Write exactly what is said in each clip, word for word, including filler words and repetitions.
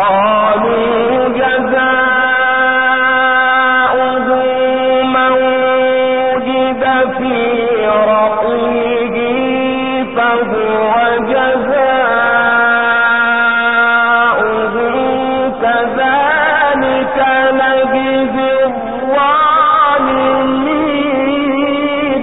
قالوا جزاؤه من وجد في رحله فهو جزاؤه كذلك نجزي الظالمين.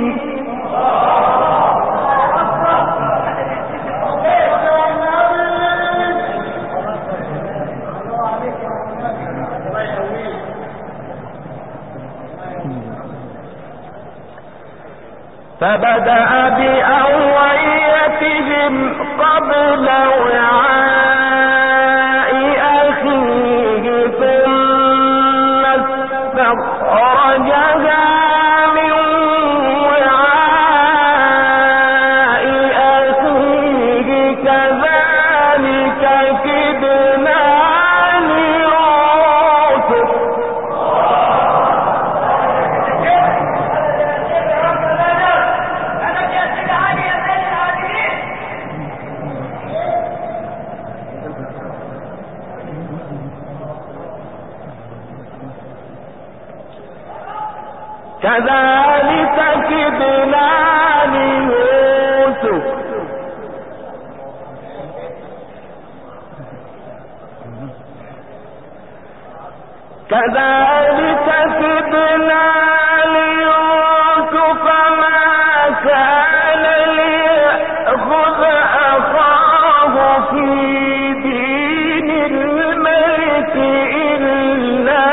فبدأ بأوعيتهم قبل وعاء أخيه ثم استخرجها من وعاء أخيه كذلك كدنا ليوسف. كذلك كدنا ليوسف كذلك كدنا ليوسف ما كان ليأخذ أخاه في دين الملك إلا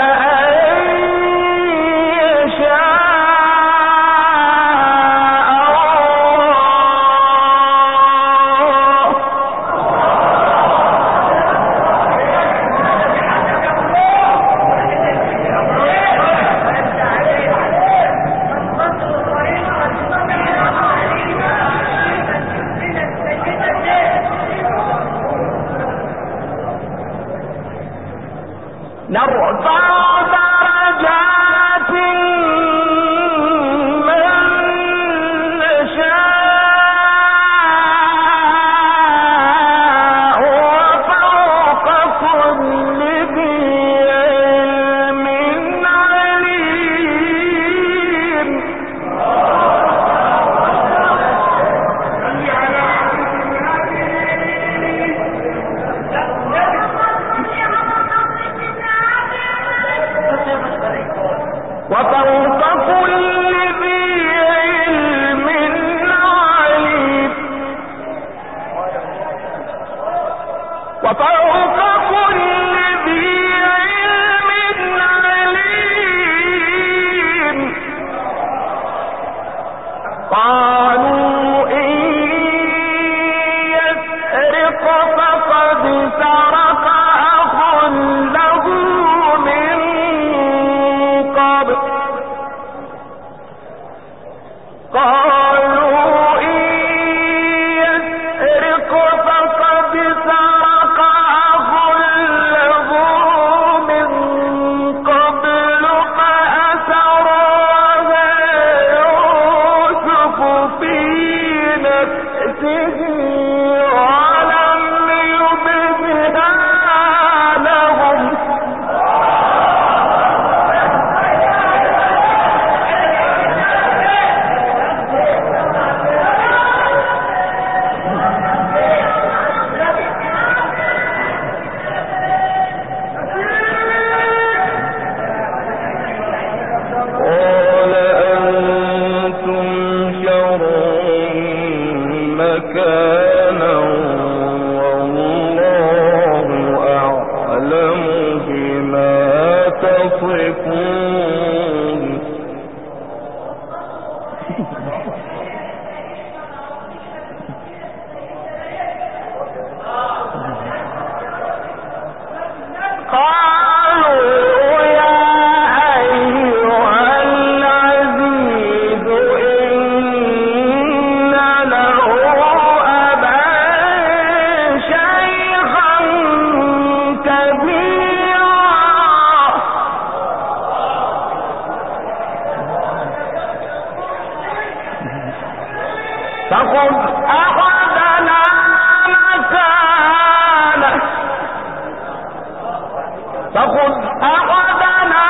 نرفع درجات من نشاء وفوق كل ذي علم عليم. وفوق كل ذي علم عليم. وفوق كل ذي علم عليم. قالوا إن يسرق فقد سرق أخ له من قبل. قالوا إن يسرق فقد سرق أخ له من قبل فأسرها يوسف في نفسه ولم يبدها لهم. قال أنتم شر مكانا والله أعلم بما تصفون. قالوا يا أيها العزيز إن له أبا شيخا كبيرا فخذ أحدنا مكانه فخذ أحدنا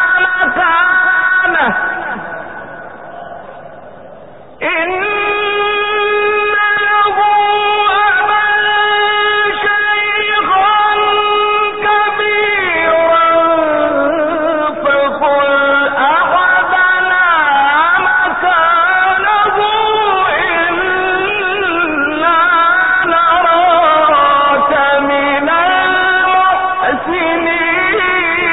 مكانه إن سنين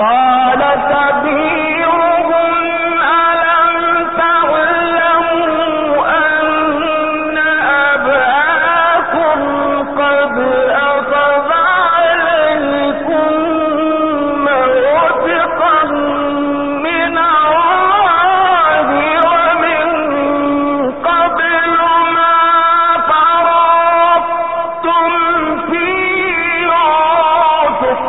قال كبيرهم ألم تعلموا أن أباكم قد أخذ عليكم موثقا من الله ومن قبل ما فرضتم في يوسف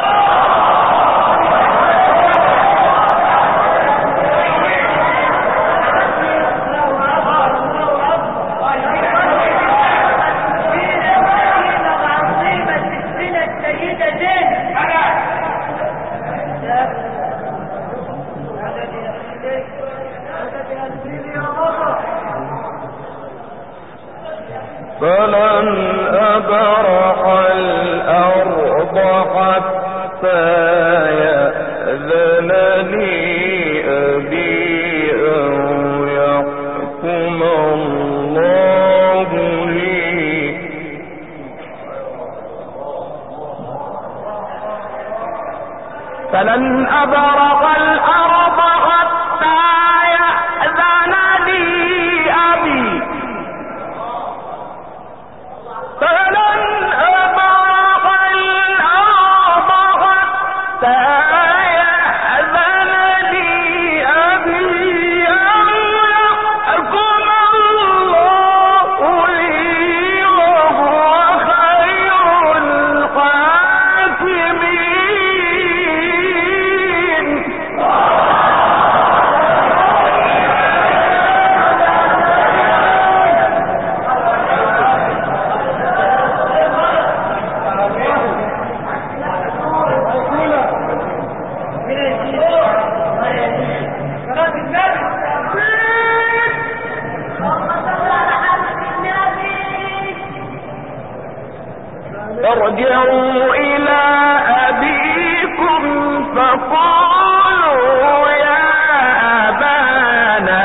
فلن أبرح الأرض حتى يأذن لي أبي أو يحكم الله لي فلن أبرح الأرض حتى يأذن لي أبي فلن أبرح الأرض حتى يأذن لي أبي أو يحكم الله لي وهو خير الحاكمين. ارجعوا إلى أبيكم فقولوا يا أبانا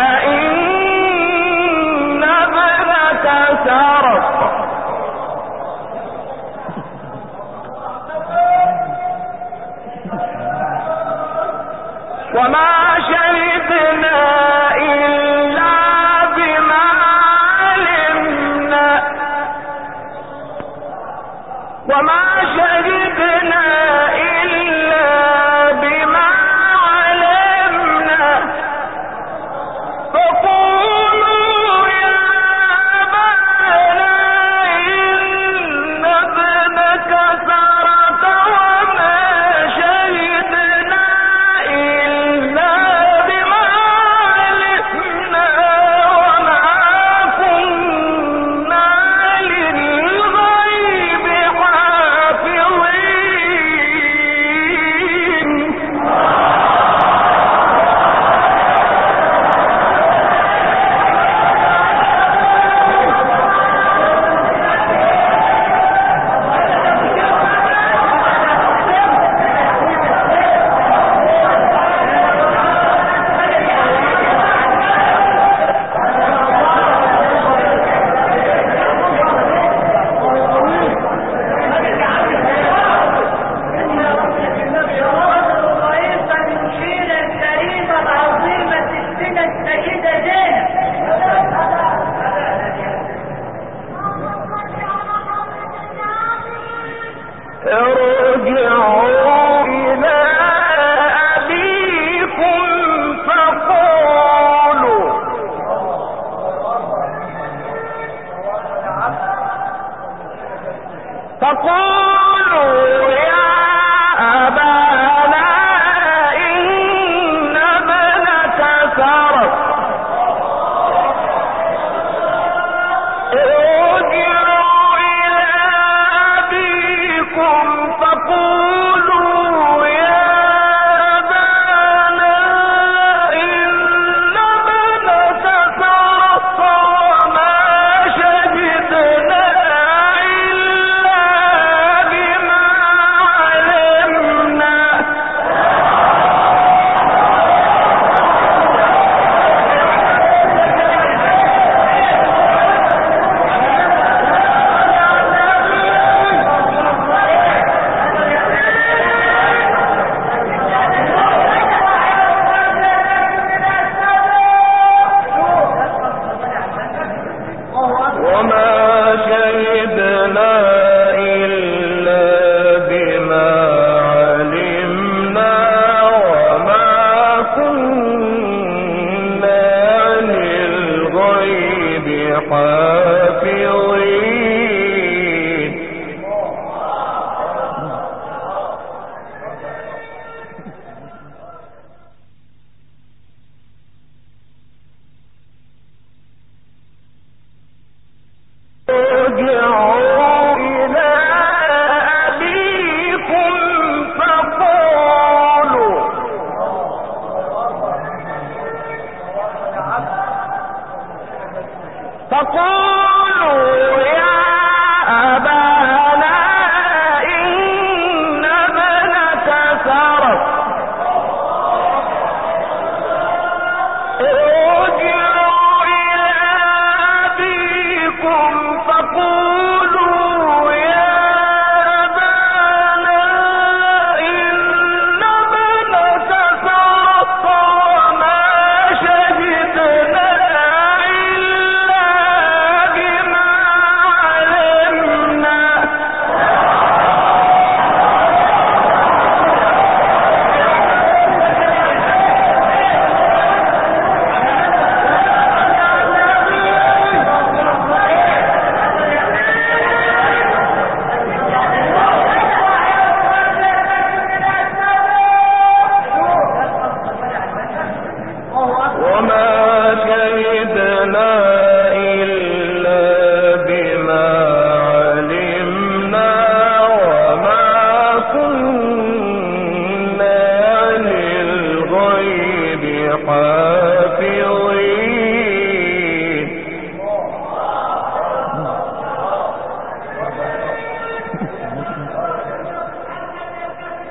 إن ابنك سرق وما شهدنا إلا بما علمنا وما شهدنا إلا بما علمنا فقولوا يا أبانا إن ابنك سرق وما شهدنا إلا بما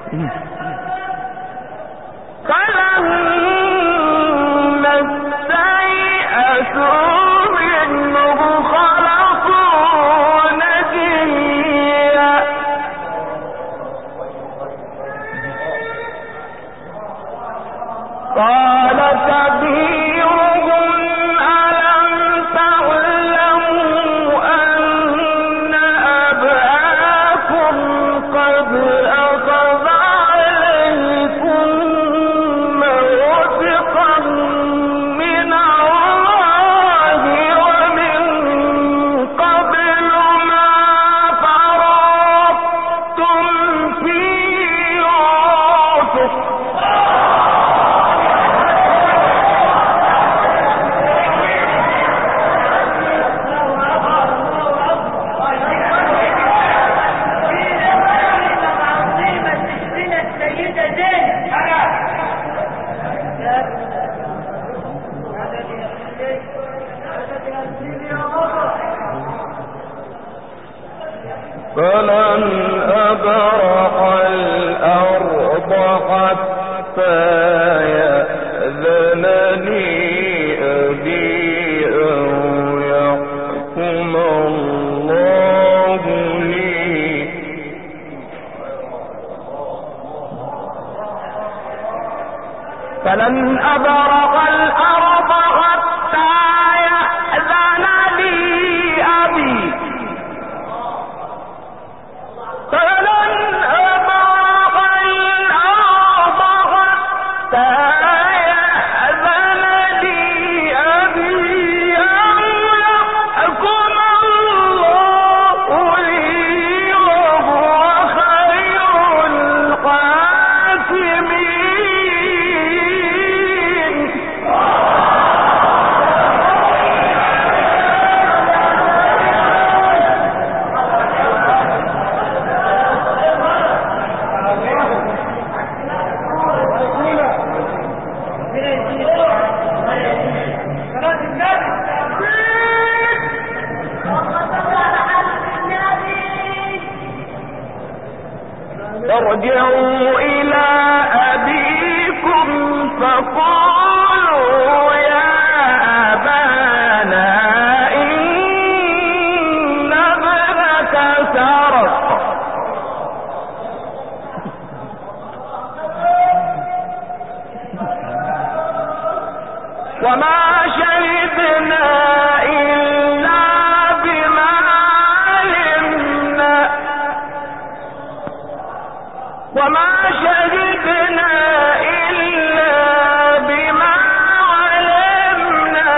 فلن أبرح الأرض حتى يأذن لي أبي أو يحكم الله لي فلن أبرح الأرض حتى يأذن لي أبي فلن أبرح الأرض حتى يأذن لي أبي أو يحكم الله لي وهو خير الحاكمين. ارجعوا إلى أبيكم فقولوا يا أبانا إن ابنك سرق وما شهدنا إلا بما علمنا وما شهدنا إلا بما علمنا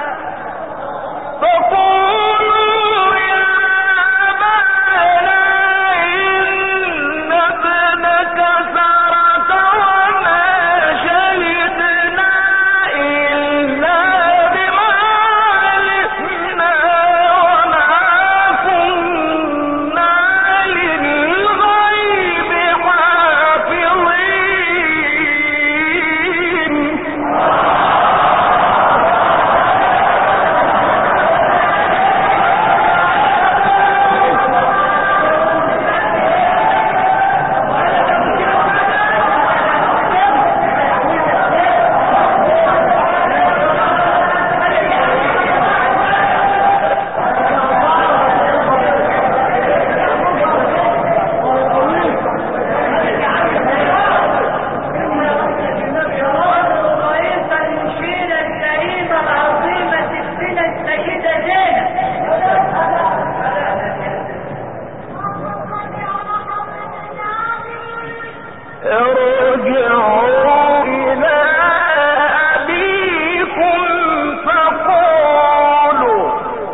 فقولوا يا أبانا إن ابنك سرق وما شهدنا إلا بما علمنا وما كنا للغيب حافظين. ارجعوا إلى أبيكم فقولوا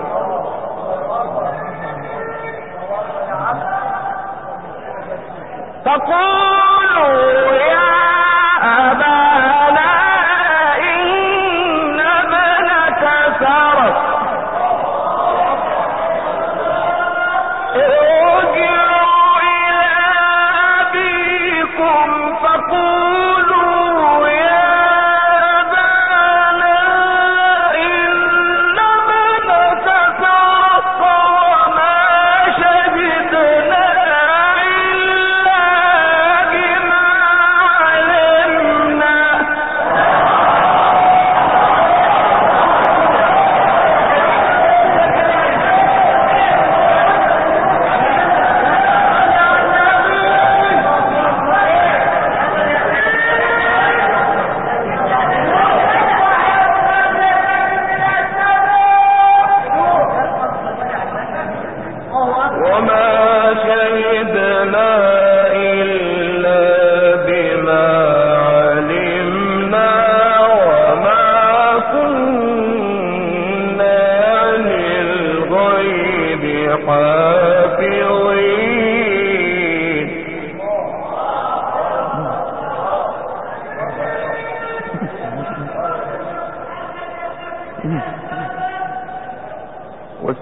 فقولوا يا أبانا إن ابنك سرق ارجعوا إلى أبيكم فقولوا يا أبانا إن ابنك سرق وما شهدنا إلا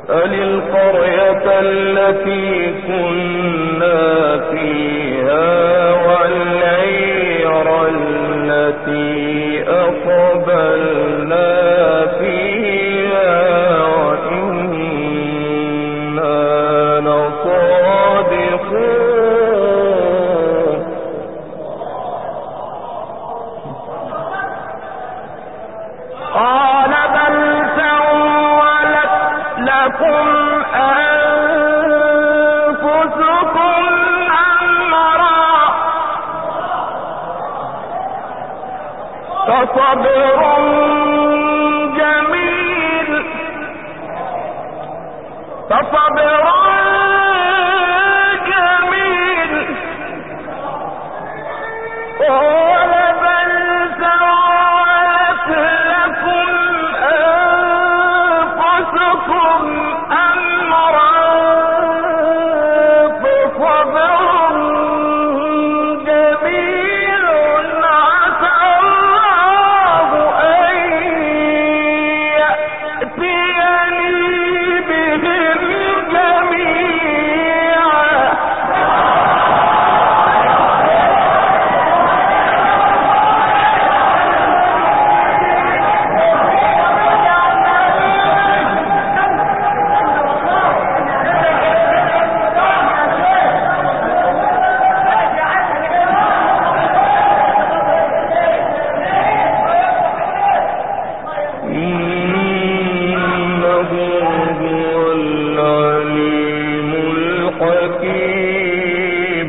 واسأل القرية التي كنا فيها والعير التي أقبلنا فيها وإنا لصادقون. قال بل سولت لكم أنفسكم أمرا فصبر جميل فصبر جميل قال بل سولت لكم أنفسكم أمرا فصبر جميل عسى الله أن يأتيني بهم جميعا. إنه هو العليم الحكيم.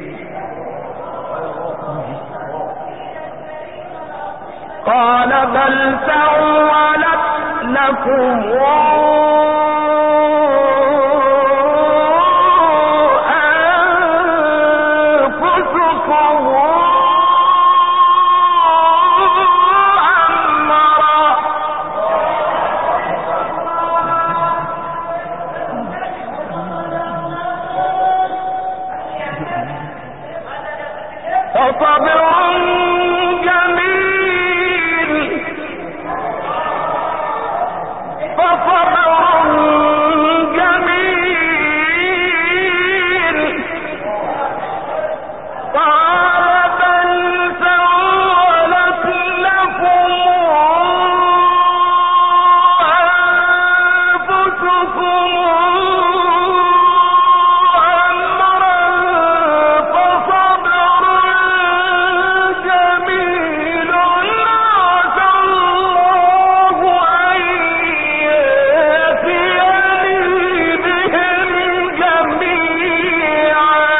قال بل سولت لكم أنفسكم أمرا فصبر جميل فصبر جميل قال بل سولت لكم أنفسكم أمرا فصبر جميل عسى الله أن يأتيني بهم جميعا.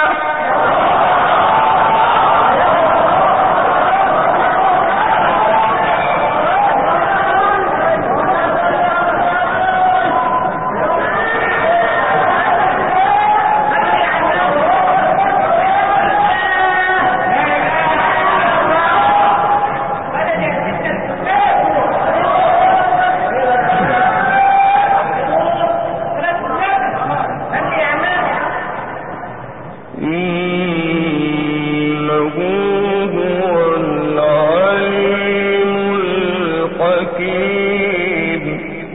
إنه هو العليم الحكيم.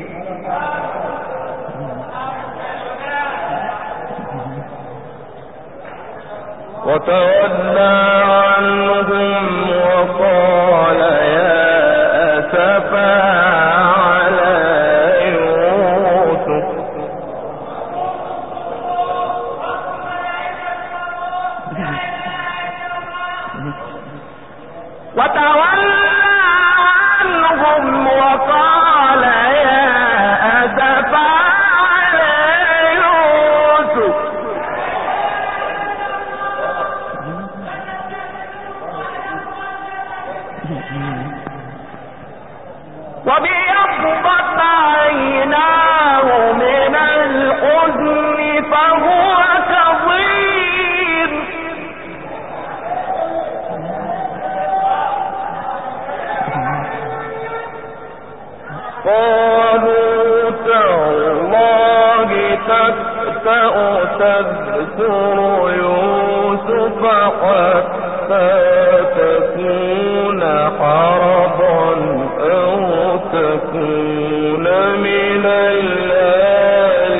وتولى عنهم وقال يا أسفا على يوسف وتولى عنهم وقال يا أسفا على يوسف وبيضت عيناه من الحزن فهو كظيم. قالوا تالله تفتأ تذكر يوسف حتى تكون حرضا أو تكون من الآلين.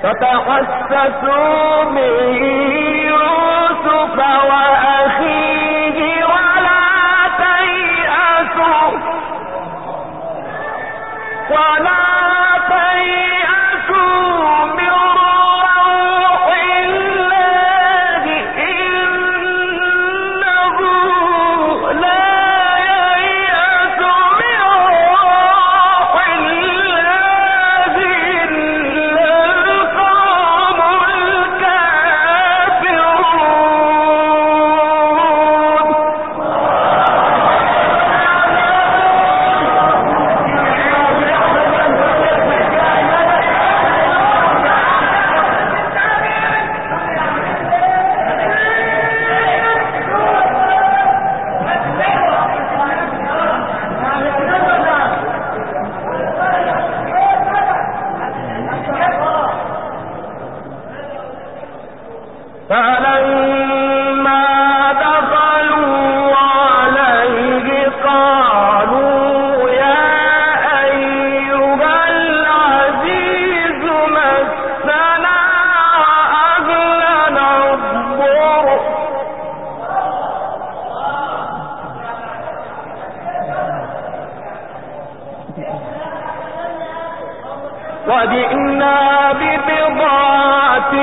فتحسسوا من يوسف وأخيه ولا تيأسوا ولا تيأسوا من روح الله إنه لا ييأس من روح الله إلا القوم وجئنا ببضاعة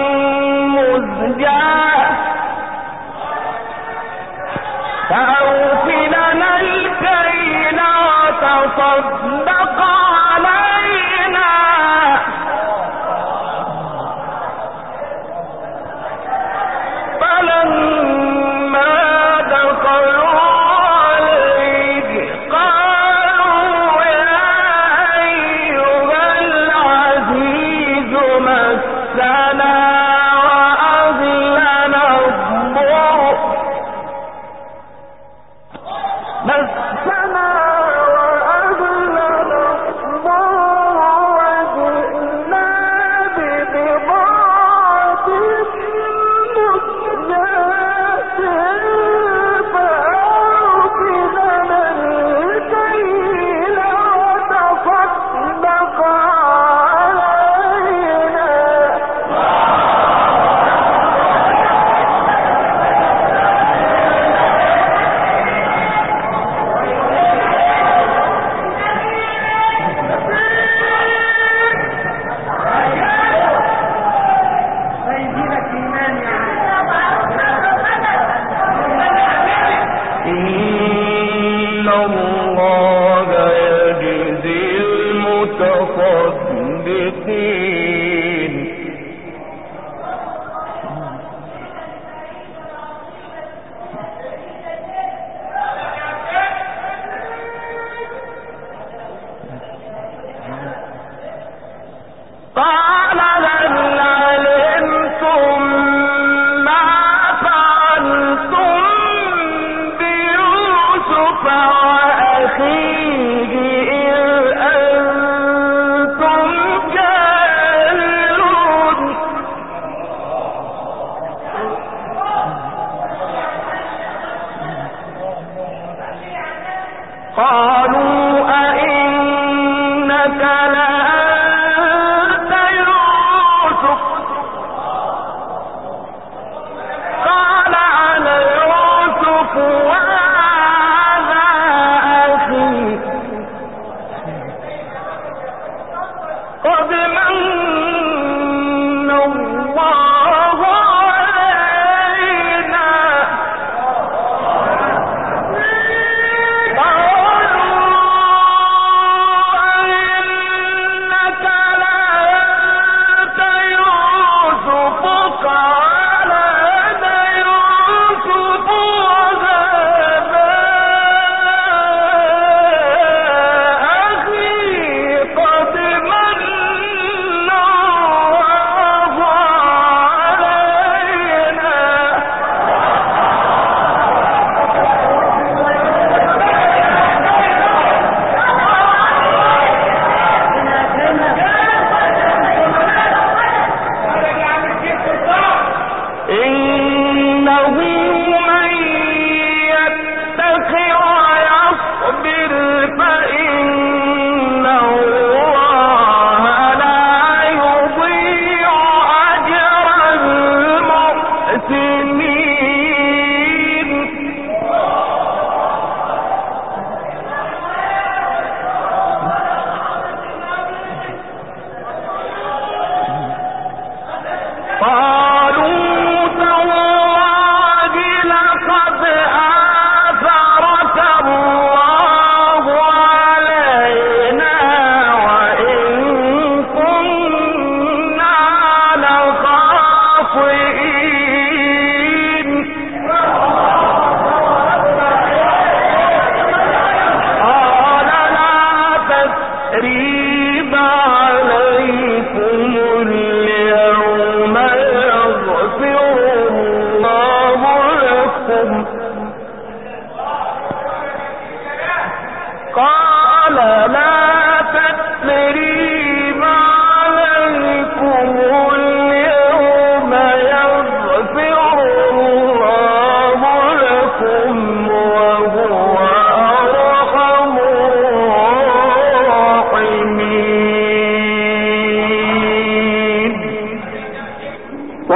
مزجاة فأوف لنا الكيل وتصدق علينا فلما دخلوا عليه قالوا يا أيها العزيز مسنا وأهلنا الضر مسنا وأهلنا الضر وجئنا ببضاعة مزجاة فأوف لنا الكيل وتصدق علينا إن الله يجزي المتصدقين قال هل علمتم ما فعلتم بيوسف وأخيه إذ أنتم جاهلون قالوا أئنك لأنت يوسف قال أنا يوسف وهذا أخي قد من الله علينا إنك لأنت يوسف قال أنا يوسف وهذا أخي قد من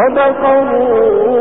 صدق الله